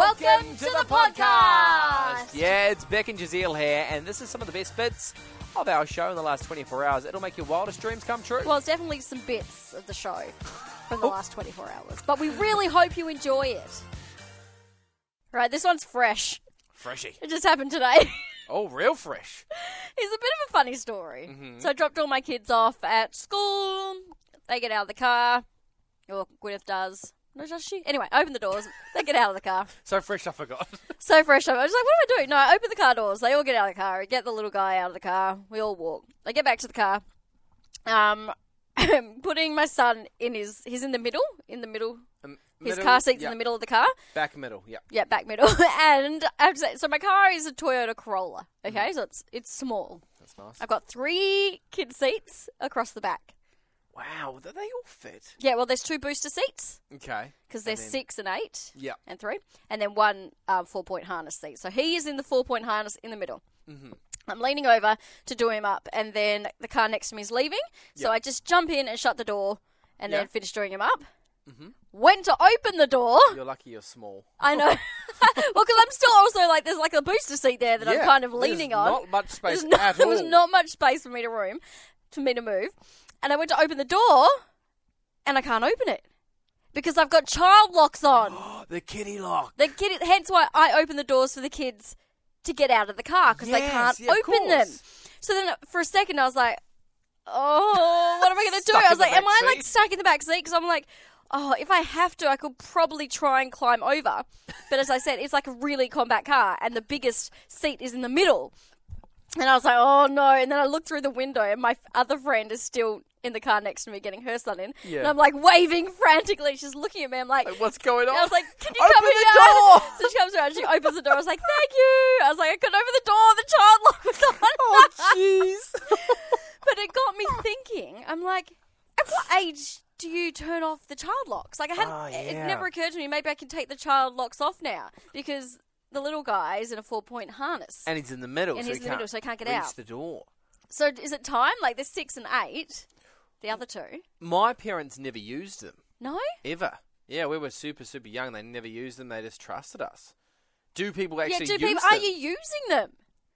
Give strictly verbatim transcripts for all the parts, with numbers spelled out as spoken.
Welcome, Welcome to, to the, the podcast. podcast. Yeah, it's Beck and Jazeel here, and this is some of the best bits of our show in the last twenty-four hours. It'll make your wildest dreams come true. Well, it's definitely some bits of the show from the last twenty-four hours, but we really hope you enjoy it. Right, this one's fresh. Freshy. It just happened today. Oh, real fresh. It's a bit of a funny story. Mm-hmm. So I dropped all my kids off at school. They get out of the car. Or Gwyneth does. No, does she? Anyway, open the doors. They get out of the car. So fresh, I forgot. So fresh. I was like, what do I do? No, I open the car doors. They all get out of the car. I get the little guy out of the car. We all walk. I get back to the car. Um, I'm putting my son in his... He's in the middle. In the middle. Um, his middle, car seat's yep. in the middle of the car. Back middle, yeah. Yeah, back middle. And I have to say, so my car is a Toyota Corolla. Okay, mm. so it's it's small. That's nice. I've got three kid seats across the back. Wow, do they all fit? Yeah, well, there's two booster seats. Okay. Because there's then, six and eight. Yeah. And three. And then one um, four-point harness seat. So he is in the four-point harness in the middle. Mm-hmm. I'm leaning over to do him up, and then the car next to me is leaving. So yep. I just jump in and shut the door, and yep. then finish doing him up. Mm-hmm. Went to open the door. You're lucky you're small. I know. Well, because I'm still also like, there's like a booster seat there that yeah, I'm kind of leaning there's on. not much space not, at all. There was not much space for me to room, for me to move. And I went to open the door, and I can't open it. Because I've got child locks on. The kiddie lock. The kid, hence why I open the doors for the kids to get out of the car, because yes, they can't yeah, open them. So then for a second I was like, oh, what am I going to do? I was like, am I like stuck in the back seat? Because I'm like, oh, if I have to, I could probably try and climb over. But as I said, it's like a really compact car, and the biggest seat is in the middle. And I was like, oh, no. And then I looked through the window, and my other friend is still in the car next to me getting her son in. Yeah. And I'm like waving frantically. She's looking at me. I'm like, like what's going on? I was like, can you open come the here? door. So she comes around, she opens the door. I was like, thank you. I was like, I couldn't open the door. The child lock was on. Oh, jeez. But it got me thinking. I'm like, at what age do you turn off the child locks? Like, I hadn't, oh, yeah. it never occurred to me, maybe I can take the child locks off now, because the little guy is in a four-point harness. And he's in the middle, and so he's he in the can't middle, so he can't get reach out. the door. So is it time? Like, there's six and eight, the other two. My parents never used them. No? Ever. Yeah, we were super, super young. They never used them. They just trusted us. Do people actually yeah, do use people, them? Are you using them?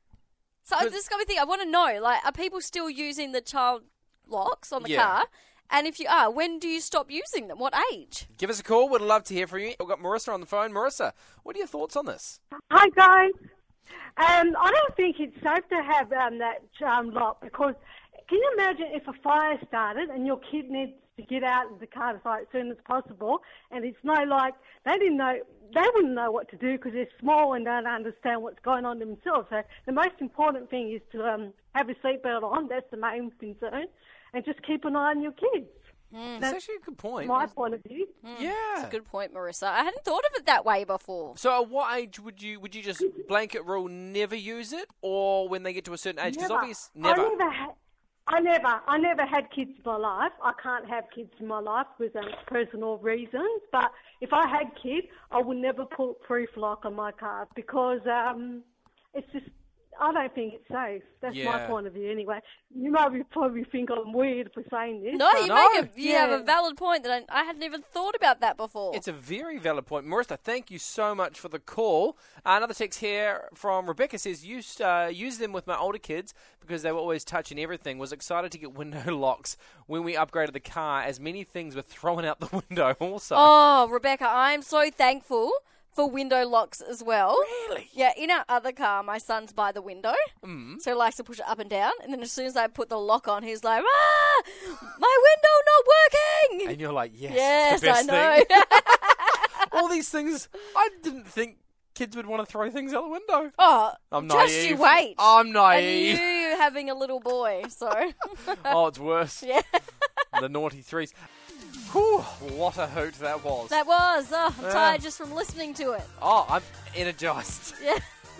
So this got me thinking, I want to know, like, are people still using the child locks on the yeah. car? And if you are, when do you stop using them? What age? Give us a call. We'd love to hear from you. We've got Marissa on the phone. Marissa, what are your thoughts on this? Hi, guys. Um, I don't think it's safe to have um, that um, lock, because can you imagine if a fire started and your kid needs to get out of the car as soon as possible, and it's no like, they didn't know, they wouldn't know what to do because they're small and don't understand what's going on themselves. So the most important thing is to um, have a seatbelt on. That's the main concern. And just keep an eye on your kids. Mm. That's actually a good point. My point of view. Mm. Yeah. That's a good point, Marissa. I hadn't thought of it that way before. So at what age would you would you just blanket rule never use it, or when they get to a certain age? Because obviously, never. I never, ha- I never, I never had kids in my life. I can't have kids in my life with um, personal reasons. But if I had kids, I would never put proof lock on my car, because um, it's just, I don't think it's safe. That's yeah. my point of view anyway. You might probably think I'm weird for saying this. No, you no. make a, you yeah. have a valid point that I, I hadn't even thought about that before. It's a very valid point. Marissa, thank you so much for the call. Uh, another text here from Rebecca says, used uh, use them with my older kids because they were always touching everything. Was excited to get window locks when we upgraded the car, as many things were thrown out the window also. Oh, Rebecca, I'm so thankful for window locks as well. Really? Yeah, in our other car, my son's by the window, mm. so he likes to push it up and down, and then as soon as I put the lock on, he's like, ah, my window not working! And you're like, yes, yes, it's the best I know. thing. All these things, I didn't think kids would want to throw things out the window. Oh, I'm just naive. you wait. I'm naive. And you having a little boy, so. Oh, it's worse. Yeah. The naughty threes. Whew, what a hoot that was. That was. Oh, I'm Yeah. tired just from listening to it. Oh, I'm energised. Yeah.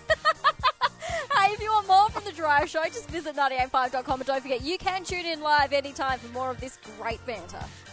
Hey, if you want more from The Drive Show, just visit ninety eight five dot com, and don't forget, you can tune in live anytime for more of this great banter.